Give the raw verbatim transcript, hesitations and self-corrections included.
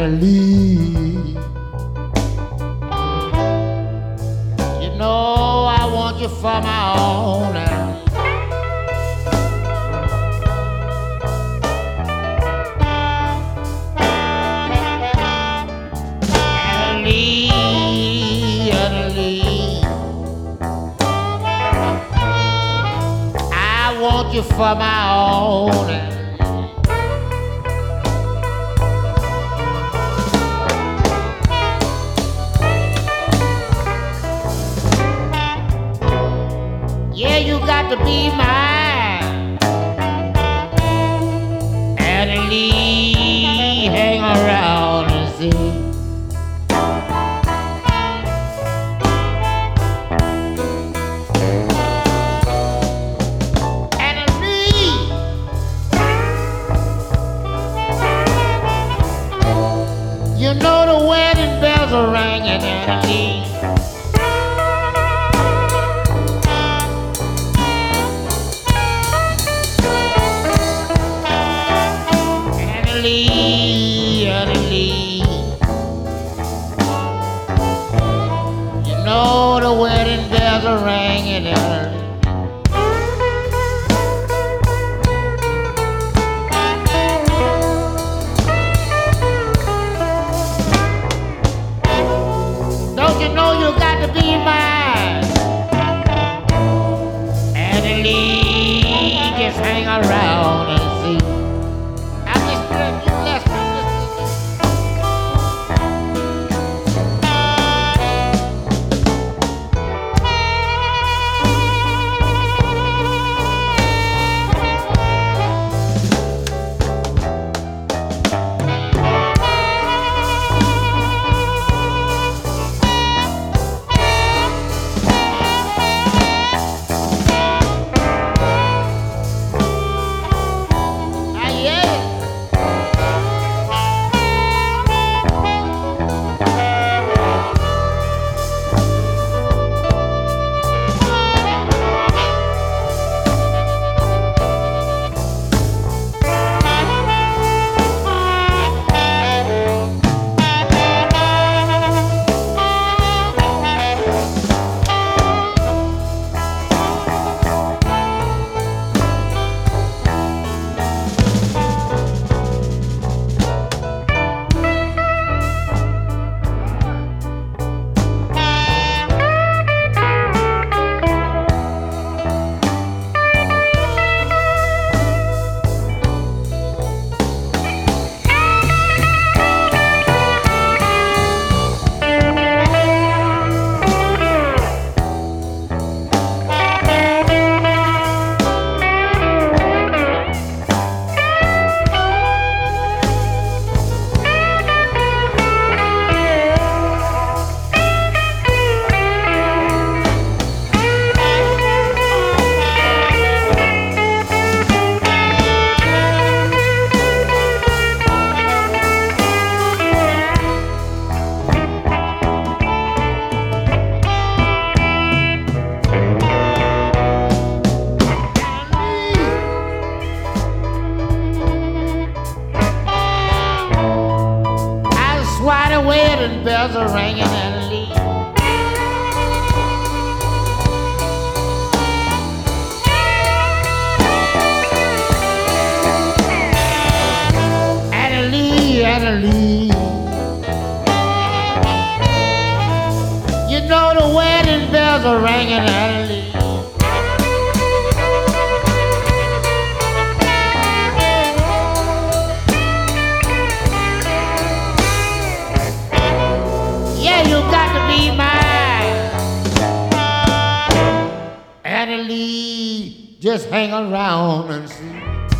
Annalie. You know I want you for my own, Annalie. Annalie, Annalie, I want you for my own, Annalie. Yeah, you got to be mine, Annalie. Hang around and see. Annalie, you know the wedding bells are ringing, Annalie. Annalie, Annalie, you know the wedding bells are ringing, Annalie. Don't you know you got to be mine, Annalie? Just hang around and see. Why the wedding bells are ringing, Annalie. Annalie, Annalie, you know the wedding bells are ringing, Annalie. You got to be mine, Annalie. Just hang around and see.